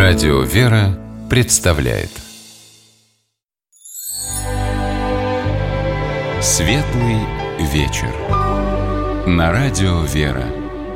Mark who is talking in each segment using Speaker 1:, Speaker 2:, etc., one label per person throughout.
Speaker 1: Радио «Вера» представляет Светлый вечер на Радио «Вера».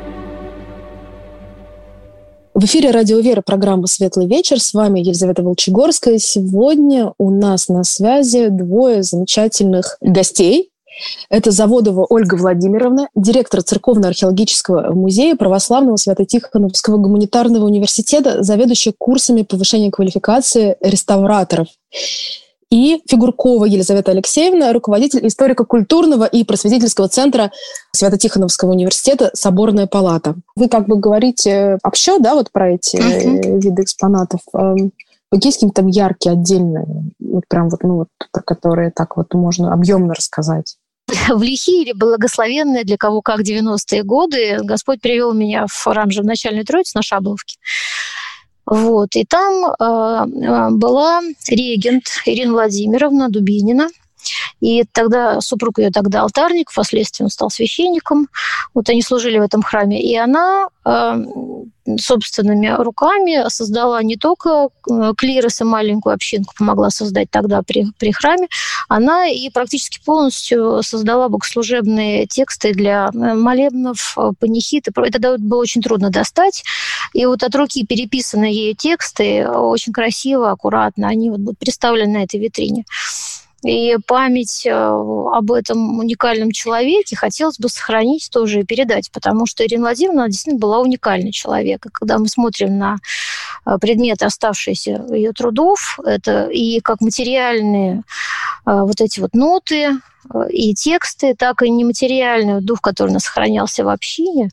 Speaker 2: В эфире Радио «Вера», программа «Светлый вечер». С вами Елизавета Волчегорская. Сегодня у нас на связи двое замечательных гостей. Это Заводова Ольга Владимировна, директор Церковно-археологического музея Православного Свято-Тихоновского гуманитарного университета, заведующая курсами повышения квалификации реставраторов. И Фигуркова Елизавета Алексеевна, руководитель историко-культурного и просветительского центра Свято-Тихоновского университета «Соборная палата». Вы как бы говорите общо, да, вот про эти виды экспонатов. Какие есть какие-то там яркие, отдельные, вот прям вот, ну вот, про которые так вот можно объемно рассказать?
Speaker 3: В лихие или благословенные, для кого как, 90-е годы Господь привел меня в храм Живоначальной Троицы на Шабловке. Вот. И там была регент Ирина Владимировна Дубинина. И тогда супруг ее тогда алтарник, впоследствии он стал священником. Вот они служили в этом храме. И она собственными руками создала не только клирос и маленькую общинку, помогла создать тогда при храме, она и практически полностью создала богослужебные тексты для молебнов, панихид. Это было очень трудно достать. И вот от руки переписанные ею тексты очень красиво, аккуратно, они вот будут представлены на этой витрине. И память об этом уникальном человеке хотелось бы сохранить тоже и передать, потому что Ирина Владимировна действительно была уникальный человек. И когда мы смотрим на предметы, оставшиеся ее трудов, это и как материальные вот эти вот ноты и тексты, так и нематериальный дух, который у нас сохранялся в общине,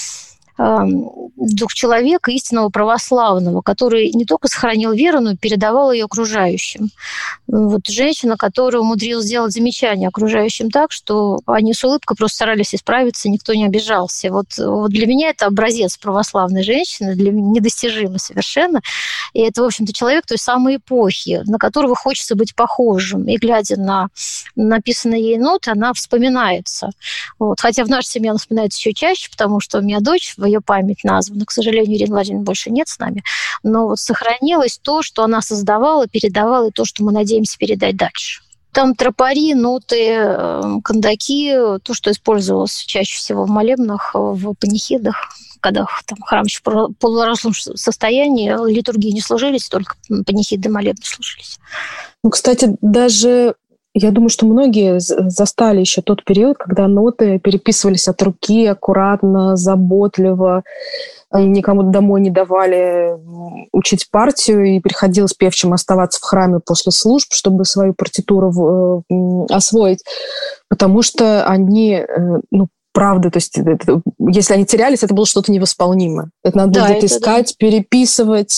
Speaker 3: дух человека истинного православного, который не только сохранил веру, но и передавал ее окружающим. Вот женщина, которая умудрилась сделать замечание окружающим так, что они с улыбкой просто старались исправиться, никто не обижался. Вот для меня это образец православной женщины, для меня недостижимый совершенно. И это, в общем-то, человек той самой эпохи, на которого хочется быть похожим. И глядя на написанные ей ноты, она вспоминается. Вот. Хотя в нашей семье она вспоминается еще чаще, потому что у меня дочь в ее память названа. К сожалению, Ирины Владимировны больше нет с нами. Но вот сохранилось то, что она создавала, передавала, и то, что мы надеемся передать дальше. Там тропари, ноты, кандаки, то, что использовалось чаще всего в молебнах, в панихидах, когда там храм еще в полуразвитом состоянии, литургии не служились, только панихиды, молебны служились.
Speaker 2: Ну, кстати, даже я думаю, что многие застали еще тот период, когда ноты переписывались от руки, аккуратно, заботливо, и никому домой не давали учить партию, и приходилось певчим оставаться в храме после служб, чтобы свою партитуру освоить, потому что они, правда, то есть если они терялись, это было что-то невосполнимое. Это надо было где-то искать, переписывать.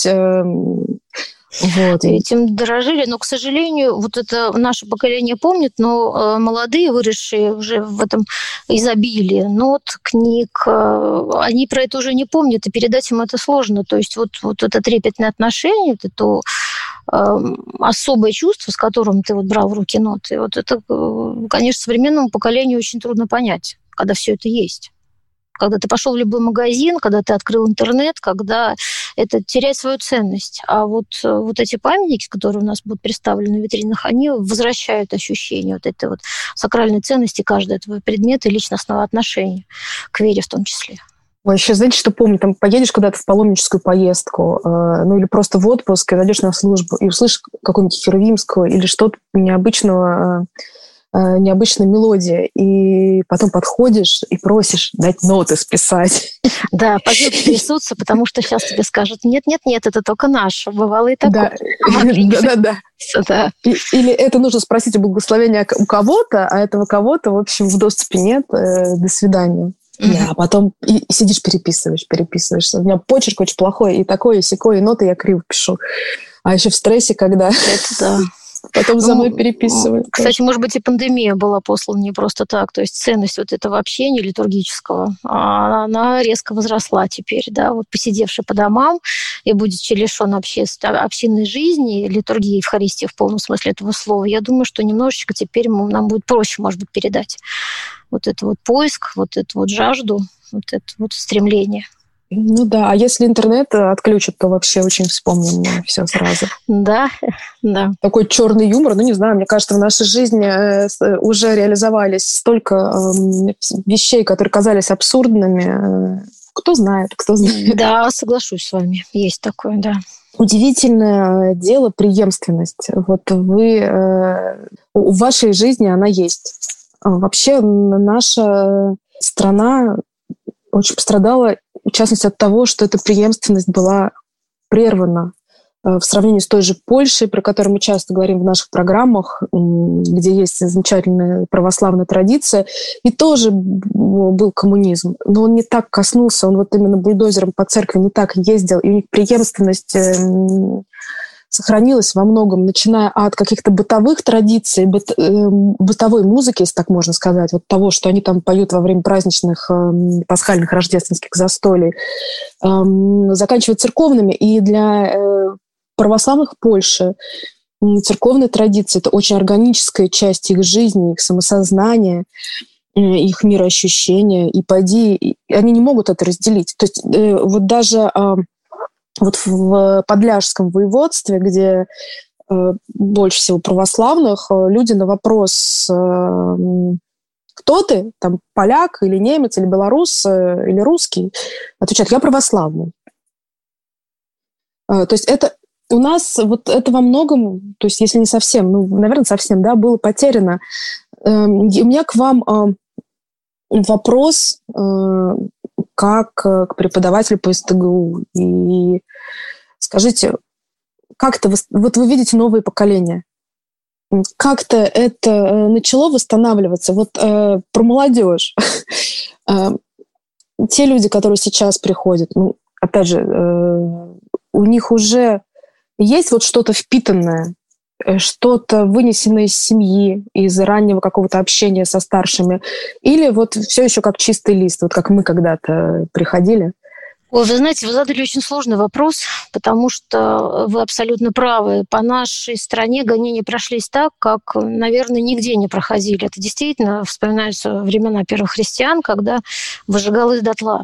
Speaker 2: Вот.
Speaker 3: Этим дорожили, но, к сожалению, вот это наше поколение помнит, но молодые, выросшие уже в этом изобилии нот, книг, они про это уже не помнят, и передать им это сложно. То есть вот это трепетное отношение, это то особое чувство, с которым ты вот брал в руки ноты, вот это, конечно, современному поколению очень трудно понять, когда все это есть. Когда ты пошел в любой магазин, когда ты открыл интернет, когда это теряет свою ценность. А вот эти памятники, которые у нас будут представлены в витринах, они возвращают ощущение вот этой вот сакральной ценности каждого этого предмета и личностного отношения к вере в том числе.
Speaker 2: Ой, еще знаете, что помню? Там поедешь куда-то в паломническую поездку, или просто в отпуск, и зайдешь на службу, и услышишь какую-нибудь херувимскую или что-то необычная мелодия, и потом подходишь и просишь дать ноты списать.
Speaker 3: Да, пойдут трясутся, потому что сейчас тебе скажут, нет, это только наше. Бывало и такое.
Speaker 2: Да. Или это нужно спросить о благословении у кого-то, а этого кого-то, в общем, в доступе нет. До свидания. А потом и сидишь, переписываешь. У меня почерк очень плохой, и такое, и сякое, и ноты я криво пишу. А еще в стрессе, когда...
Speaker 3: Это да.
Speaker 2: Потом за мной переписывают.
Speaker 3: Кстати, может быть, и пандемия была послана не просто так. То есть ценность вот этого общения литургического, она резко возросла теперь. Да? Вот посидевши по домам и будучи лишен общинной жизни, литургии, Евхаристии в полном смысле этого слова, я думаю, что немножечко теперь нам будет проще, может быть, передать вот этот вот поиск, вот эту вот жажду, вот это вот стремление.
Speaker 2: Ну да, а если интернет отключат, то вообще очень вспомним все сразу.
Speaker 3: Да, да.
Speaker 2: Такой черный юмор, ну не знаю, мне кажется, в нашей жизни уже реализовались столько вещей, которые казались абсурдными. Кто знает, кто знает.
Speaker 3: Да, соглашусь с вами, есть такое, да.
Speaker 2: Удивительное дело преемственность. Вот у вашей жизни она есть. Вообще наша страна очень пострадала, в частности, от того, что эта преемственность была прервана в сравнении с той же Польшей, про которую мы часто говорим в наших программах, где есть замечательная православная традиция, и тоже был коммунизм. Но он не так коснулся, он вот именно бульдозером по церкви не так ездил, и у них преемственность сохранилась во многом, начиная от каких-то бытовых традиций, бытовой музыки, если так можно сказать, вот того, что они там поют во время праздничных пасхальных рождественских застолий, заканчивая церковными. И для православных Польши церковные традиции – это очень органическая часть их жизни, их самосознания, их мироощущения. И они не могут это разделить. То есть вот даже вот в Подляжском воеводстве, где больше всего православных, люди на вопрос «Кто ты?» Там поляк или немец, или белорус, или русский, отвечают «Я православный». То есть это у нас вот это во многом, то есть если не совсем, наверное, совсем, да, было потеряно. У меня к вам вопрос как к преподавателю по СТГУ. И скажите, как-то вот вы видите новые поколения, как-то это начало восстанавливаться? Вот про молодежь. Те люди, которые сейчас приходят, опять же, у них уже есть вот что-то впитанное, что-то вынесенное из семьи, из раннего какого-то общения со старшими, или вот все еще как чистый лист, вот как мы когда-то приходили?
Speaker 3: Ой, вы знаете, вы задали очень сложный вопрос, потому что вы абсолютно правы. По нашей стране гонения прошлись так, как, наверное, нигде не проходили. Это действительно вспоминаются времена первых христиан, когда выжигалось дотла.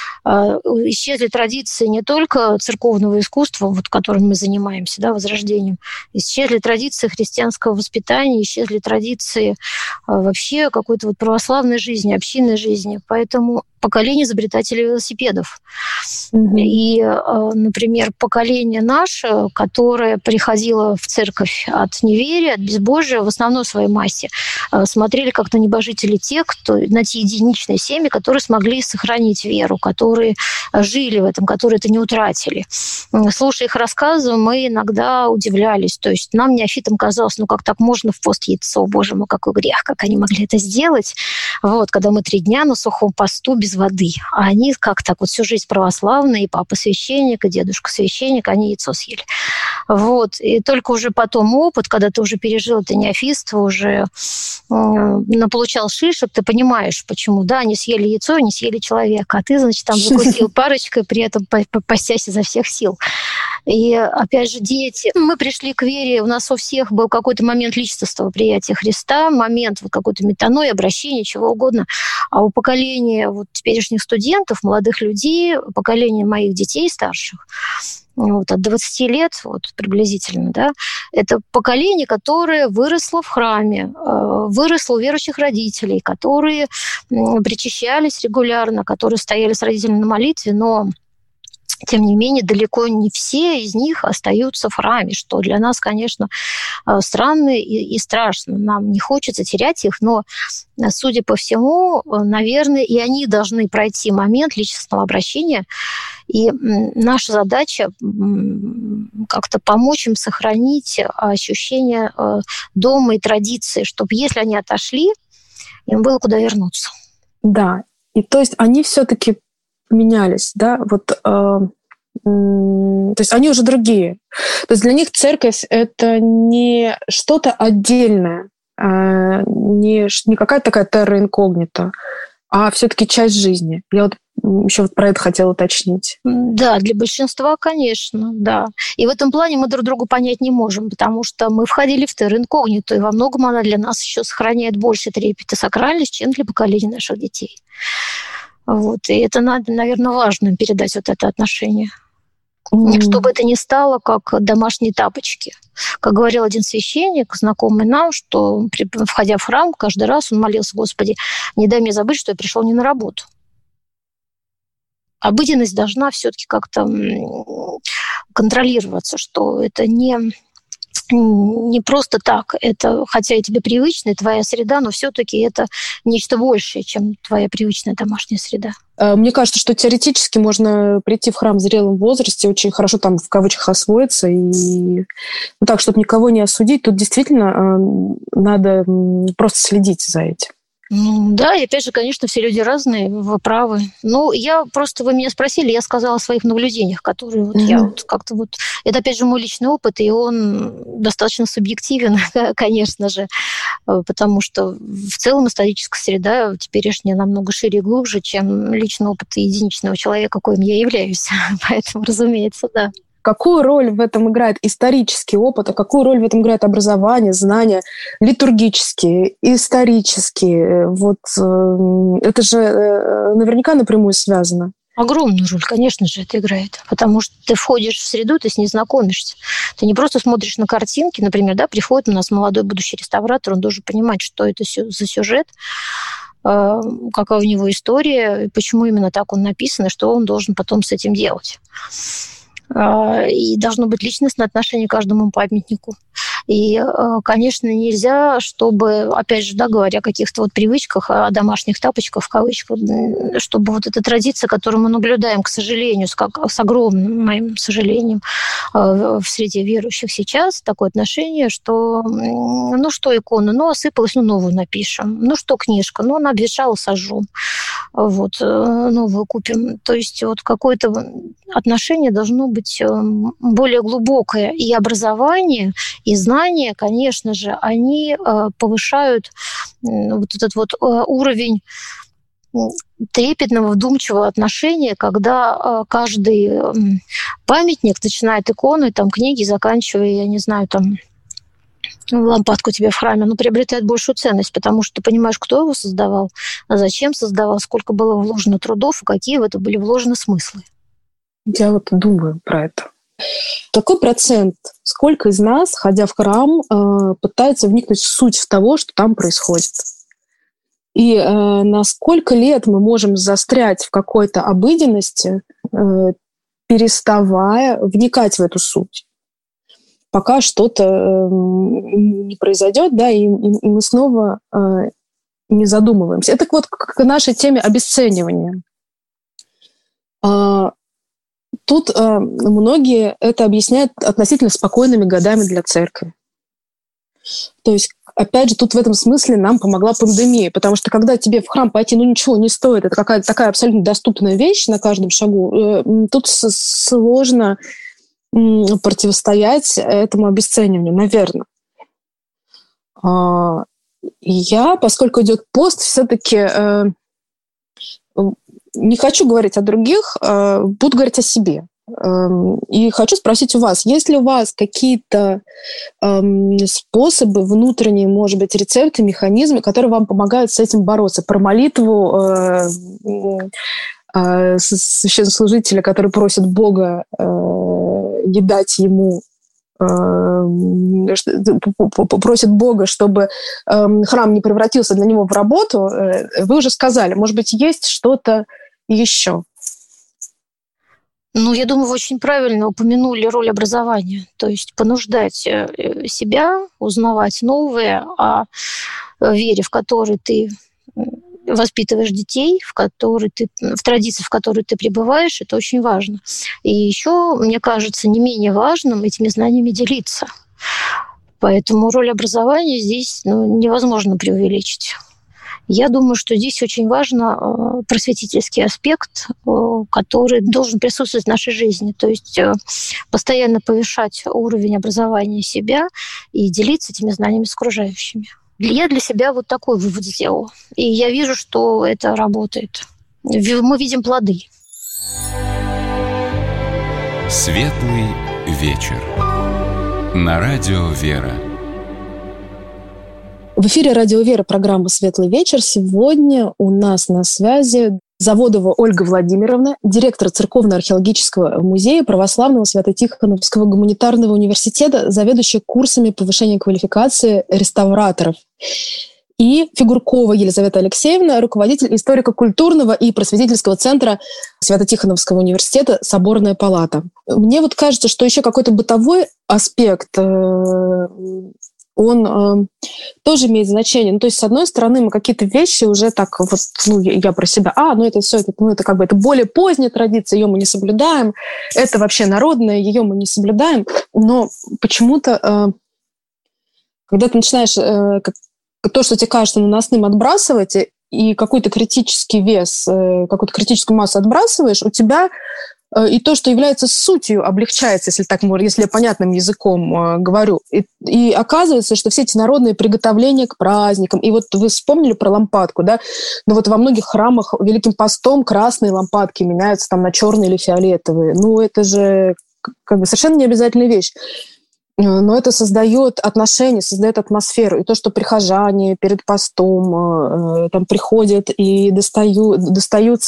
Speaker 3: Исчезли традиции не только церковного искусства, вот которым мы занимаемся, да, возрождением, исчезли традиции христианского воспитания, исчезли традиции вообще какой-то вот православной жизни, общинной жизни. Поэтому поколение изобретателей велосипедов. Mm-hmm. И, например, поколение наше, которое приходило в церковь от неверия, от безбожия, в основной своей массе, смотрели как на небожителей те, на те единичные семьи, которые смогли сохранить веру, которые жили в этом, которые это не утратили. Слушая их рассказы, мы иногда удивлялись. То есть нам, неофитам, казалось, как так можно в пост яйцо? Боже мой, какой грех, как они могли это сделать? Вот, когда мы 3 дня на сухом посту без воды. А они как так вот всю жизнь православные, и папа священник, и дедушка священник, они яйцо съели. Вот. И только уже потом опыт, когда ты уже пережил это неофитство, уже получал шишек, ты понимаешь, почему. Да, они съели яйцо, они съели человека, а ты, значит, там закусил парочкой, при этом постясь изо всех сил. И, опять же, дети. Мы пришли к вере, у нас у всех был какой-то момент личностного приятия Христа, момент вот какой-то метанои, обращения, чего угодно. А у поколения вот теперешних студентов, молодых людей, поколения моих детей старших, вот, от 20 лет вот, приблизительно, да, это поколение, которое выросло в храме, выросло у верующих родителей, которые причащались регулярно, которые стояли с родителями на молитве, но тем не менее, далеко не все из них остаются в храме, что для нас, конечно, странно и страшно. Нам не хочется терять их, но, судя по всему, наверное, и они должны пройти момент личностного обращения. И наша задача как-то помочь им сохранить ощущение дома и традиции, чтобы, если они отошли, им было куда вернуться.
Speaker 2: Да, и то есть они все-таки менялись, да, вот, то есть они уже другие. То есть для них церковь — это не что-то отдельное, не какая-то такая терра инкогнита, а все-таки часть жизни. Я вот еще вот про это хотела уточнить.
Speaker 3: Да, для большинства, конечно, да. И в этом плане мы друг друга понять не можем, потому что мы входили в терра инкогниту, и во многом она для нас еще сохраняет больше трепет и сакральность, чем для поколения наших детей. Вот. И это надо, наверное, важно передать вот это отношение. Чтобы это не стало как домашние тапочки. Как говорил один священник, знакомый нам, что, входя в храм, каждый раз он молился: Господи, не дай мне забыть, что я пришел не на работу. Обыденность должна все-таки как-то контролироваться, что это не просто так. Это, хотя и тебе привычная твоя среда, но все-таки это нечто большее, чем твоя привычная домашняя среда.
Speaker 2: Мне кажется, что теоретически можно прийти в храм в зрелом возрасте, очень хорошо там в кавычках освоиться. И так, чтобы никого не осудить, тут действительно надо просто следить за этим.
Speaker 3: Да, и опять же, конечно, все люди разные, вы правы. Вы меня спросили, я сказала о своих наблюдениях, которые я как-то это опять же мой личный опыт, и он достаточно субъективен, конечно же, потому что в целом историческая среда теперешняя намного шире и глубже, чем личный опыт единичного человека, коим я являюсь. Поэтому, разумеется, да.
Speaker 2: Какую роль в этом играет исторический опыт, а какую роль в этом играет образование, знания литургические, исторические? Это же наверняка напрямую связано.
Speaker 3: Огромную роль, конечно же, это играет. Потому что ты входишь в среду, ты с ней знакомишься. Ты не просто смотришь на картинки. Например, приходит у нас молодой будущий реставратор, он должен понимать, что это за сюжет, какая у него история, почему именно так он написан, и что он должен потом с этим делать. И должно быть личностное отношение к каждому памятнику. И, конечно, нельзя, чтобы, опять же, говоря о каких-то привычках, о домашних тапочках, в кавычках, чтобы эта традиция, которую мы наблюдаем, к сожалению, с огромным моим сожалением, в среде верующих сейчас, такое отношение, что, что икона, осыпалась, новую напишем, что книжка, она обветшала, сожжем, новую купим. То есть какое-то отношение должно быть более глубокое. И образование, и знания, конечно же, они повышают этот уровень трепетного, вдумчивого отношения, когда каждый памятник, начиная от иконы, книги, заканчивая, я не знаю, лампадку у тебя в храме, приобретает большую ценность, потому что ты понимаешь, кто его создавал, зачем создавал, сколько было вложено трудов и какие в это были вложены смыслы.
Speaker 2: Я думаю про это. Какой процент, сколько из нас, ходя в храм, пытается вникнуть в суть того, что там происходит? И на сколько лет мы можем застрять в какой-то обыденности, переставая вникать в эту суть? Пока что-то не произойдет, и мы снова не задумываемся. Это к нашей теме обесценивания. Тут многие это объясняют относительно спокойными годами для церкви. То есть, опять же, тут в этом смысле нам помогла пандемия, потому что когда тебе в храм пойти, ничего не стоит, это какая-то такая абсолютно доступная вещь на каждом шагу, тут сложно противостоять этому обесцениванию, наверное. Я, поскольку идет пост, все-таки не хочу говорить о других, буду говорить о себе. И хочу спросить у вас, есть ли у вас какие-то способы внутренние, может быть, рецепты, механизмы, которые вам помогают с этим бороться? Про молитву священнослужителя, который просит Бога не дать ему, просит Бога, чтобы храм не превратился для него в работу, вы уже сказали. Может быть, есть что-то еще?
Speaker 3: Я думаю, вы очень правильно упомянули роль образования. То есть понуждать себя, узнавать новое о вере, в которой ты воспитываешь детей, в традиции, в которой ты пребываешь, это очень важно. И еще, мне кажется, не менее важным этими знаниями делиться. Поэтому роль образования здесь невозможно преувеличить. Я думаю, что здесь очень важен просветительский аспект, который должен присутствовать в нашей жизни. То есть постоянно повышать уровень образования себя и делиться этими знаниями с окружающими. Я для себя такой вывод сделала. И я вижу, что это работает. Мы видим плоды.
Speaker 1: Светлый вечер. На радио «Вера».
Speaker 2: В эфире радио «Вера» программа «Светлый вечер». Сегодня у нас на связи Заводова Ольга Владимировна, директор Церковно-археологического музея Православного Свято-Тихоновского гуманитарного университета, заведующая курсами повышения квалификации реставраторов. И Фигуркова Елизавета Алексеевна, руководитель историко-культурного и просветительского центра Свято-Тихоновского университета «Соборная палата». Мне вот кажется, что еще какой-то бытовой аспект, он тоже имеет значение. Ну, то есть, с одной стороны, мы какие-то вещи уже так вот, я про себя, это все, это как бы это более поздняя традиция, ее мы не соблюдаем, это вообще народное, ее мы не соблюдаем. Но почему-то, когда ты начинаешь то, что тебе кажется наносным, отбрасывать, и какой-то критический вес, какую-то критическую массу отбрасываешь, у тебя и то, что является сутью, облегчается, если я понятным языком говорю. И оказывается, что все эти народные приготовления к праздникам, и вот вы вспомнили про лампадку, да? Но вот во многих храмах Великим постом красные лампадки меняются там на черные или фиолетовые. Это же как бы совершенно необязательная вещь. Но это создает отношения, создает атмосферу. И то, что прихожане перед постом там приходят и достают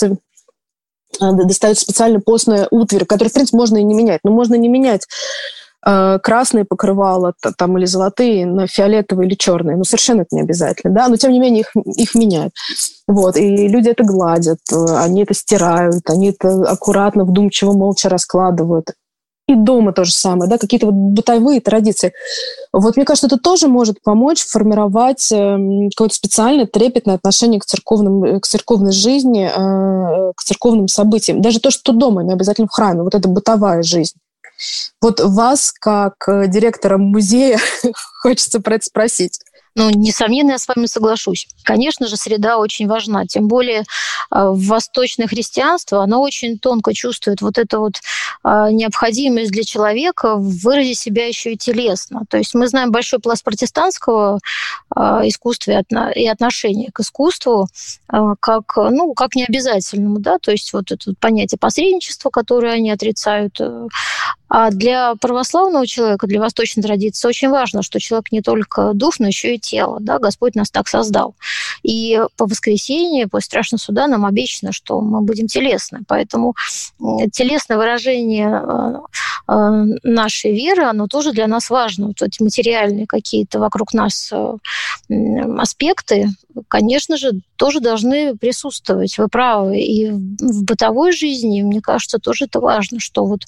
Speaker 2: специально постную утварь, которую, в принципе, можно и не менять. Но можно не менять красные покрывала там, или золотые на фиолетовые или черные. Совершенно это не обязательно. Да? Но, тем не менее, их меняют. Вот. И люди это гладят, они это стирают, они это аккуратно, вдумчиво, молча раскладывают. И дома то же самое, да, какие-то вот бытовые традиции. Вот мне кажется, это тоже может помочь формировать какое-то специальное трепетное отношение к церковной жизни, к церковным событиям. Даже то, что дома, не обязательно в храме, вот это бытовая жизнь. Вот вас, как директора музея, хочется про это спросить.
Speaker 3: Несомненно, я с вами соглашусь. Конечно же, среда очень важна. Тем более восточное христианство, оно очень тонко чувствует вот эту вот необходимость для человека выразить себя еще и телесно. То есть мы знаем большой пласт протестантского искусства и отношения к искусству как необязательному. Да? То есть вот это понятие посредничества, которое они отрицают. А для православного человека, для восточной традиции очень важно, что человек не только дух, но еще и тело. Да? Господь нас так создал. И по воскресенье, после страшного суда нам обещано, что мы будем телесны. Поэтому телесное выражение нашей веры, оно тоже для нас важно. Вот эти материальные какие-то вокруг нас аспекты, конечно же, тоже должны присутствовать. Вы правы. И в бытовой жизни, мне кажется, тоже это важно, что вот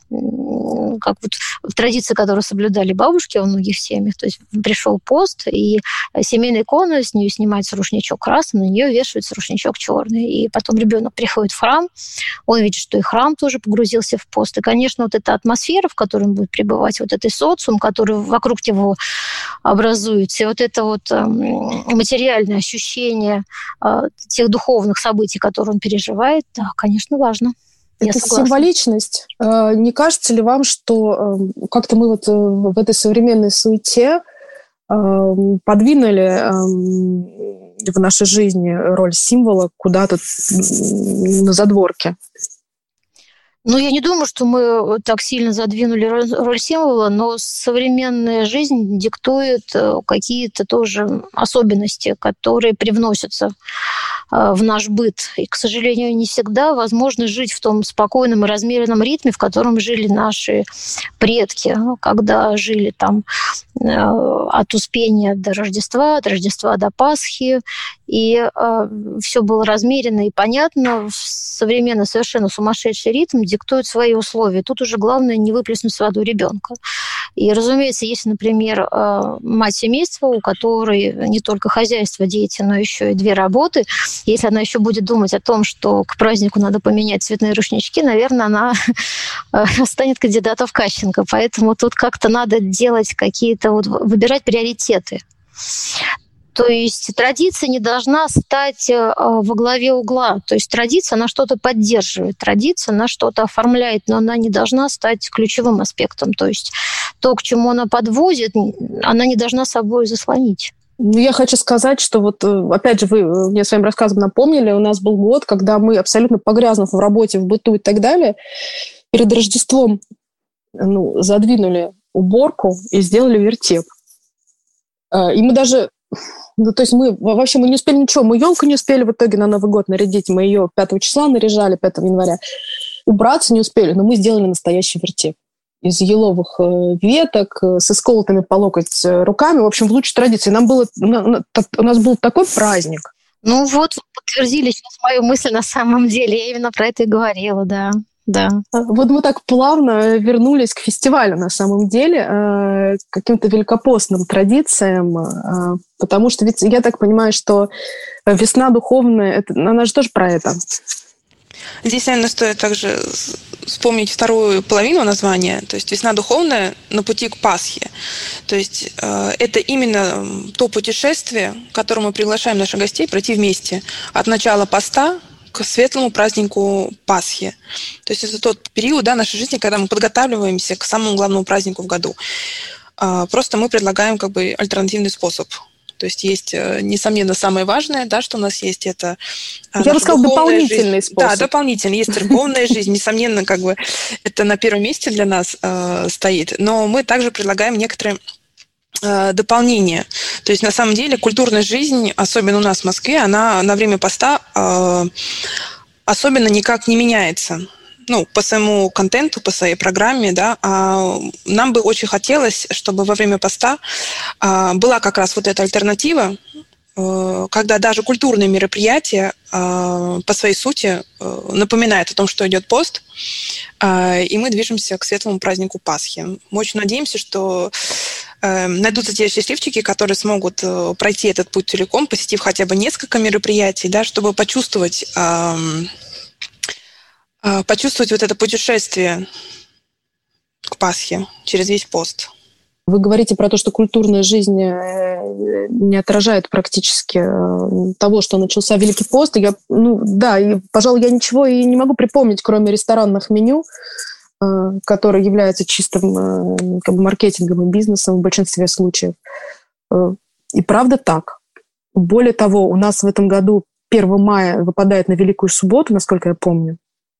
Speaker 3: как вот в традиции, которую соблюдали бабушки во многих семьях, то есть пришел пост, и семейная икона, с нее снимается рушничок красный, на нее вешается рушничок черный. И потом ребенок приходит в храм, он видит, что и храм тоже погрузился в пост. И, конечно, вот эта атмосфера, в которой он будет пребывать, вот этот социум, который вокруг него образуется, и вот это вот материальное ощущение тех духовных событий, которые он переживает, да, конечно, важно.
Speaker 2: Это символичность. Не кажется ли вам, что как-то мы вот в этой современной суете подвинули в нашей жизни роль символа куда-то на задворке?
Speaker 3: Я не думаю, что мы так сильно задвинули роль символа, но современная жизнь диктует какие-то тоже особенности, которые привносятся в наш быт. И, к сожалению, не всегда возможно жить в том спокойном и размеренном ритме, в котором жили наши предки, когда жили там от Успения до Рождества, от Рождества до Пасхи, и все было размеренно и понятно. Современный совершенно сумасшедший ритм диктует свои условия. Тут уже главное не выплеснуть с водой ребенка. И, разумеется, если, например, мать семейства, у которой не только хозяйство, дети, но еще и 2 работы, если она еще будет думать о том, что к празднику надо поменять цветные рушнички, наверное, она станет кандидатом в Кащенко. Поэтому тут как-то надо делать какие-то, выбирать приоритеты. То есть традиция не должна стать во главе угла. То есть традиция, она что-то поддерживает, традиция, она что-то оформляет, но она не должна стать ключевым аспектом. То есть то, к чему она подводит, она не должна собой заслонить.
Speaker 2: Я хочу сказать, что опять же, вы мне своим рассказом напомнили, у нас был год, когда мы, абсолютно погрязнув в работе, в быту и так далее, перед Рождеством задвинули уборку и сделали вертеп. И мы даже Ну, то есть мы не успели ничего. Мы елку не успели в итоге на Новый год нарядить. Мы ее 5 числа наряжали, 5 января. Убраться не успели, но мы сделали настоящий вертеп. Из еловых веток, с исколотыми по локоть руками. В общем, в лучшей традиции. У нас был такой праздник.
Speaker 3: Ну вот, вы подтвердили сейчас мою мысль на самом деле. Я именно про это и говорила, да. Да.
Speaker 2: Вот мы так плавно вернулись к фестивалю, на самом деле, к каким-то великопостным традициям, потому что ведь я так понимаю, что весна духовная, она же тоже про это.
Speaker 4: Здесь, наверное, стоит также вспомнить вторую половину названия, то есть «Весна духовная на пути к Пасхе». То есть это именно то путешествие, к которому мы приглашаем наших гостей пройти вместе от начала поста к светлому празднику Пасхи. То есть это тот период, да, нашей жизни, когда мы подготавливаемся к самому главному празднику в году. Просто мы предлагаем как бы альтернативный способ. То есть есть, несомненно, самое важное, да, что у нас есть, это
Speaker 2: я бы сказала, дополнительный
Speaker 4: жизнь.
Speaker 2: способ.
Speaker 4: Да, дополнительный. Есть церковная жизнь, несомненно, как бы это на первом месте для нас стоит. Но мы также предлагаем некоторые дополнения. То есть, на самом деле, культурная жизнь, особенно у нас в Москве, она на время поста особенно никак не меняется. Ну, по своему контенту, по своей программе, да, нам бы очень хотелось, чтобы во время поста была как раз вот эта альтернатива, когда даже культурные мероприятия по своей сути напоминают о том, что идет пост, и мы движемся к светлому празднику Пасхи. Мы очень надеемся, что найдутся те счастливчики, которые смогут пройти этот путь целиком, посетив хотя бы несколько мероприятий, да, чтобы почувствовать вот это путешествие к Пасхе через весь пост.
Speaker 2: Вы говорите про то, что культурная жизнь не отражает практически того, что начался Великий пост. И, пожалуй, я ничего и не могу припомнить, кроме ресторанных меню, которые являются чистым как бы маркетингом и бизнесом в большинстве случаев. И правда так. Более того, у нас в этом году 1 мая выпадает на Великую субботу, насколько я помню.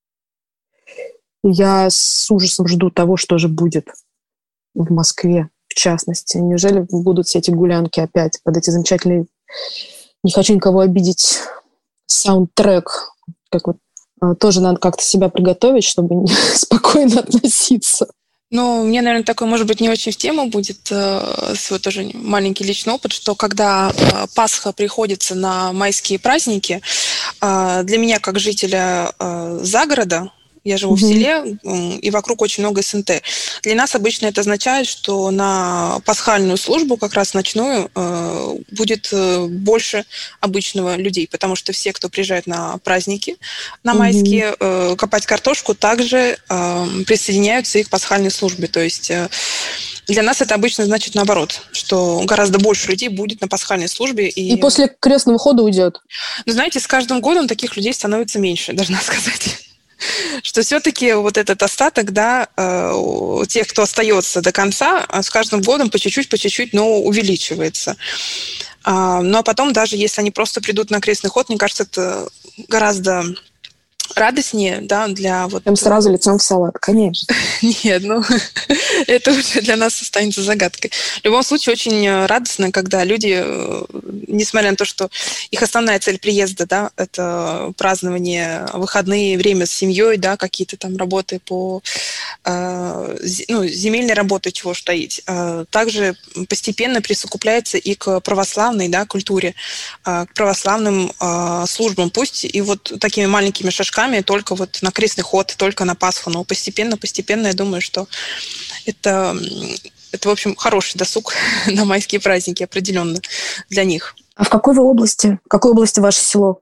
Speaker 2: Я с ужасом жду того, что же будет в Москве, в частности. Неужели будут все эти гулянки опять под эти замечательные... Не хочу никого обидеть. Саундтрек. Как вот тоже надо как-то себя приготовить, чтобы спокойно относиться.
Speaker 4: Ну, мне, наверное, такой, может быть, не очень в тему будет свой тоже маленький личный опыт, что когда Пасха приходится на майские праздники, для меня, как жителя загорода, я живу в селе, и вокруг очень много СНТ. Для нас обычно это означает, что на пасхальную службу, как раз ночную, будет больше обычного людей, потому что все, кто приезжает на праздники, на майские, копать картошку, также присоединяются и к пасхальной службе. То есть для нас это обычно значит наоборот, что гораздо больше людей будет на пасхальной службе. И
Speaker 2: после крестного хода уйдет.
Speaker 4: Ну, знаете, с каждым годом таких людей становится меньше, должна сказать. Что все-таки вот этот остаток, да, тех, кто остается до конца, с каждым годом по чуть-чуть, но увеличивается. Ну, а потом, даже если они просто придут на крестный ход, мне кажется, это гораздо радостнее, да, для вот...
Speaker 2: Там сразу лицом в салат, конечно.
Speaker 4: Нет, это уже для нас останется загадкой. В любом случае, очень радостно, когда люди, несмотря на то, что их основная цель приезда, да, это празднование, выходные, время с семьей, да, какие-то там работы по земельной работе, чего ж таить, также постепенно присовокупляется и к православной, да, культуре, к православным службам. Пусть и вот такими маленькими шажками, только вот на крестный ход, только на Пасху, но постепенно, я думаю, что это, в общем, хороший досуг на майские праздники определенно для них.
Speaker 2: А в какой вы области? В какой области ваше село?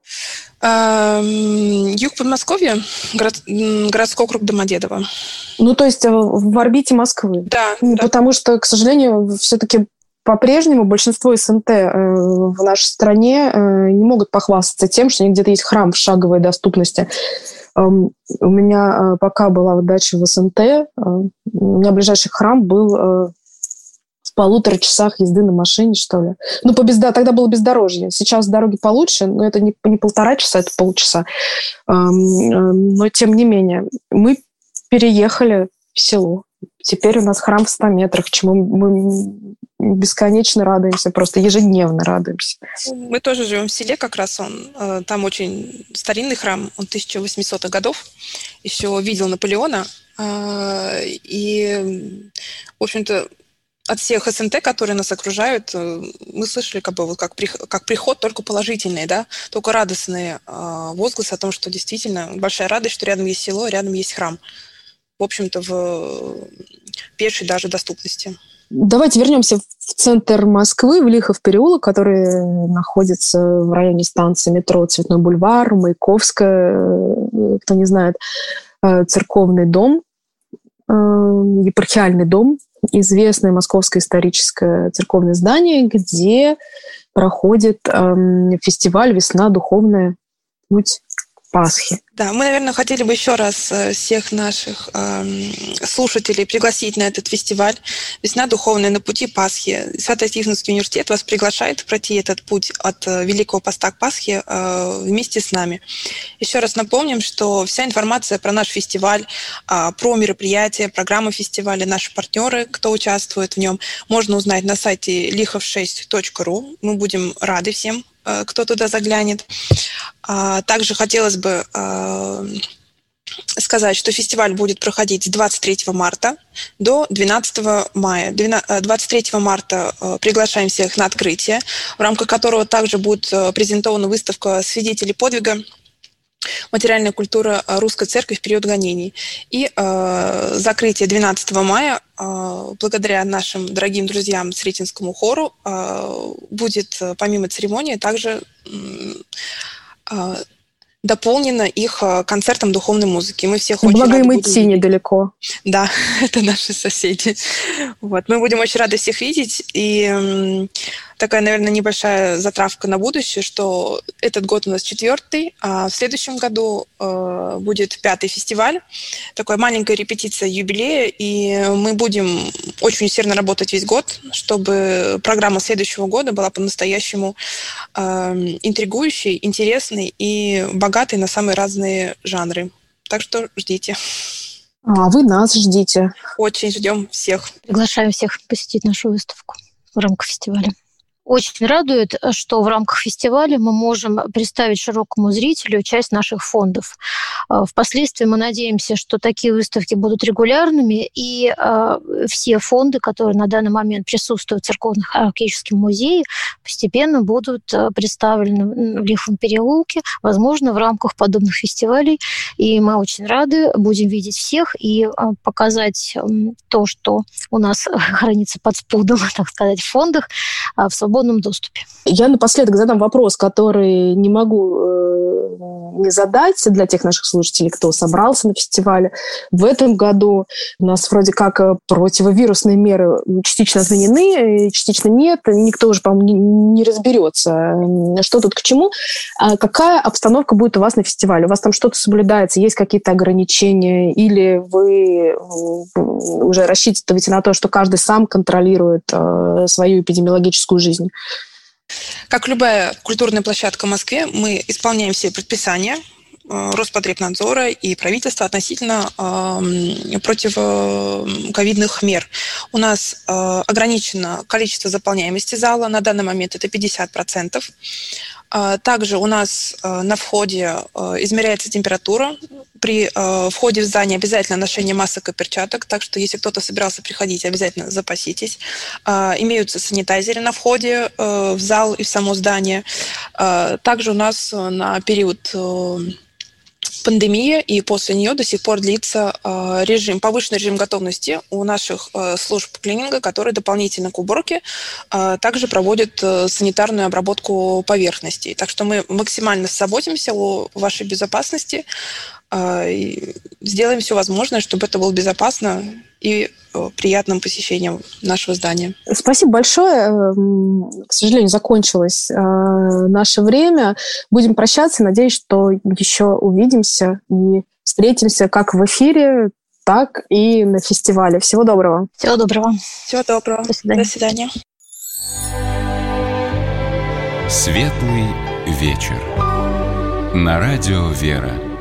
Speaker 4: Юг Подмосковья, городской округ Домодедово.
Speaker 2: Ну, то есть в орбите Москвы?
Speaker 4: Да.
Speaker 2: Потому что, к сожалению, все-таки по-прежнему большинство СНТ в нашей стране не могут похвастаться тем, что где-то есть храм в шаговой доступности. У меня пока была дача в СНТ, у меня ближайший храм был в 1,5 часах езды на машине, что ли. Ну, тогда было бездорожье. Сейчас дороги получше, но это не 1,5 часа, это полчаса. Но, тем не менее, мы переехали в село. Теперь у нас храм в 100 метрах, чему мы бесконечно радуемся, просто ежедневно радуемся.
Speaker 4: Мы тоже живем в селе, как раз там очень старинный храм, он 1800-х годов, еще видел Наполеона, и, в общем-то, от всех СНТ, которые нас окружают, мы слышали как приход только положительный, да, только радостные возгласы о том, что действительно большая радость, что рядом есть село, рядом есть храм. В общем-то, в пешей даже доступности.
Speaker 2: Давайте вернемся в центр Москвы, в Лихов переулок, который находится в районе станции метро Цветной бульвар, Маяковская, кто не знает, церковный дом, епархиальный дом, известное московское историческое церковное здание, где проходит фестиваль «Весна. Духовная. Путь Пасхи».
Speaker 4: Да, мы, наверное, хотели бы еще раз всех наших слушателей пригласить на этот фестиваль «Весна духовная на пути Пасхи». Свято-Тихоновский университет вас приглашает пройти этот путь от Великого Поста к Пасхе вместе с нами. Еще раз напомним, что вся информация про наш фестиваль, про мероприятия, программы фестиваля, наши партнеры, кто участвует в нем, можно узнать на сайте lichov6.ru. Мы будем рады всем, кто туда заглянет. Также хотелось бы сказать, что фестиваль будет проходить с 23 марта до 12 мая. 23 марта приглашаем всех на открытие, в рамках которого также будет презентована выставка «Свидетели подвига. Материальная культура русской церкви в период гонений». И закрытие 12 мая, благодаря нашим дорогим друзьям Сретенскому хору, будет помимо церемонии также дополнено их концертом духовной музыки. Мы всех очень
Speaker 2: Благо
Speaker 4: рады
Speaker 2: им идти недалеко.
Speaker 4: Да, это наши соседи. Вот. Мы будем очень рады всех видеть. И такая, наверное, небольшая затравка на будущее, что этот год у нас 4-й, а в следующем году будет 5-й фестиваль. Такая маленькая репетиция юбилея, и мы будем очень усердно работать весь год, чтобы программа следующего года была по-настоящему интригующей, интересной и богатой на самые разные жанры. Так что ждите.
Speaker 2: А вы нас ждите.
Speaker 4: Очень ждем всех.
Speaker 3: Приглашаем всех посетить нашу выставку в рамках фестиваля. Очень радует, что в рамках фестиваля мы можем представить широкому зрителю часть наших фондов. Впоследствии мы надеемся, что такие выставки будут регулярными, и все фонды, которые на данный момент присутствуют в Церковно-археологическом музее, постепенно будут представлены в Лиховом переулке, возможно, в рамках подобных фестивалей. И мы очень рады будем видеть всех и показать то, что у нас хранится под спудом, так сказать, в фондах, в свободном доступе.
Speaker 2: Я напоследок задам вопрос, который не могу не задать для тех наших слушателей, кто собрался на фестивале. В этом году у нас вроде как противовирусные меры частично отменены, частично нет. Никто уже, по-моему, не разберется, что тут к чему. А какая обстановка будет у вас на фестивале? У вас там что-то соблюдается? Есть какие-то ограничения? Или вы уже рассчитываете на то, что каждый сам контролирует свою эпидемиологическую жизнь?
Speaker 4: Как любая культурная площадка в Москве, мы исполняем все предписания Роспотребнадзора и правительства относительно противоковидных мер. У нас ограничено количество заполняемости зала. На данный момент это 50%. Также у нас на входе измеряется температура. При входе в здание обязательно ношение масок и перчаток, так что если кто-то собирался приходить, обязательно запаситесь. Имеются санитайзеры на входе в зал и в само здание. Также у нас на период пандемии и после нее до сих пор длится повышенный режим готовности у наших служб клининга, которые дополнительно к уборке также проводят санитарную обработку поверхностей. Так что мы максимально заботимся о вашей безопасности и сделаем все возможное, чтобы это было безопасно и приятным посещением нашего здания.
Speaker 2: Спасибо большое. К сожалению, закончилось наше время. Будем прощаться. Надеюсь, что еще увидимся и встретимся как в эфире, так и на фестивале. Всего доброго.
Speaker 3: Всего доброго.
Speaker 4: Всего доброго.
Speaker 3: До свидания.
Speaker 4: До свидания.
Speaker 1: Светлый вечер. На радио «Вера».